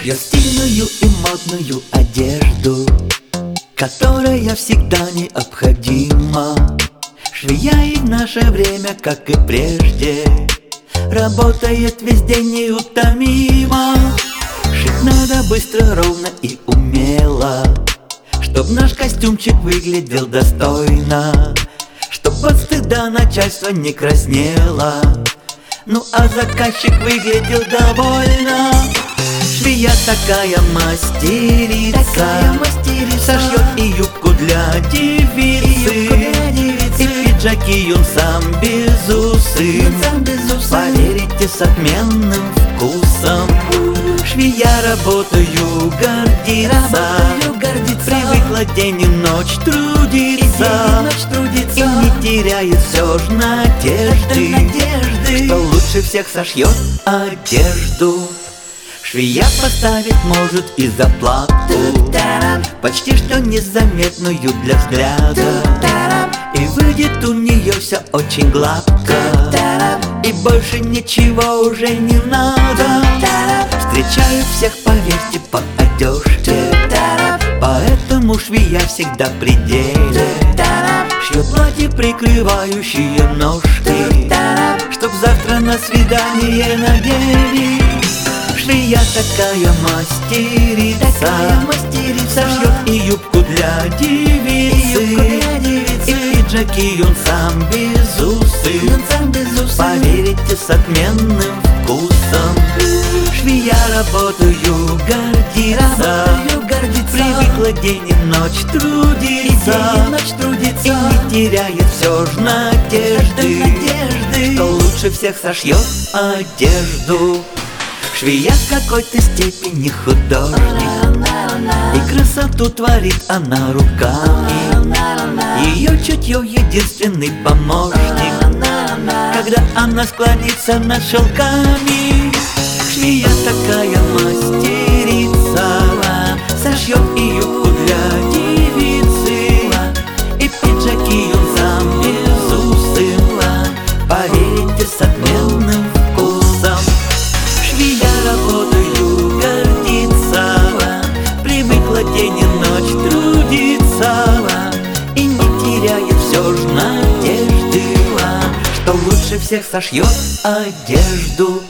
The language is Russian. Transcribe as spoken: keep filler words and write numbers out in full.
Шьет стильную и модную одежду, которая всегда необходима. Швея и в наше время, как и прежде, работает везде неутомимо. Шить надо быстро, ровно и умело, чтоб наш костюмчик выглядел достойно, чтоб от стыда начальство не краснело, ну а заказчик выглядел довольно. Швея такая мастерица, такая мастерица, сошьет и юбку для девицы, и, для девицы. И пиджаки он сам без усы, сам без усы. Поверите, с отменным вкусом. Швея работаю гордится, работаю, гордится. Привыкла день и ночь трудиться, и, день и, ночь трудиться. И не теряет все ж надежды, надежды, что лучше всех сошьет одежду. Швея поставить может и заплату, почти что незаметную для взгляда, и выйдет у нее все очень гладко, и больше ничего уже не надо. Встречаю всех, поверьте, по одежке, поэтому швея всегда в пределе. Шьет платье, прикрывающие ножки, чтоб завтра на свидание надели. Швея такая мастерица, такая мастерица, сошьет и юбку для девицы, и, для девицы. И пиджаки он сам без усы, он сам без усы. Поверите, с отменным вкусом. Швея работаю гордится, работаю, гордится. Привыкла день и ночь трудиться, и, день и, ночь трудиться. И не теряет все ж надежды, надежды, что лучше всех сошьет одежду. Швея в какой-то степени художник, и красоту творит она руками. Ее чутье единственный помощник, когда она склонится над шелками. Швея такая мастерица, сошьет и юбку для девицы, и пиджаки он сам без усы. Поверите, с отменным вкусом. Швея работаю гордится, привыкла день и ночь трудиться, и не теряет все ж надежды, что лучше всех сошьет одежду.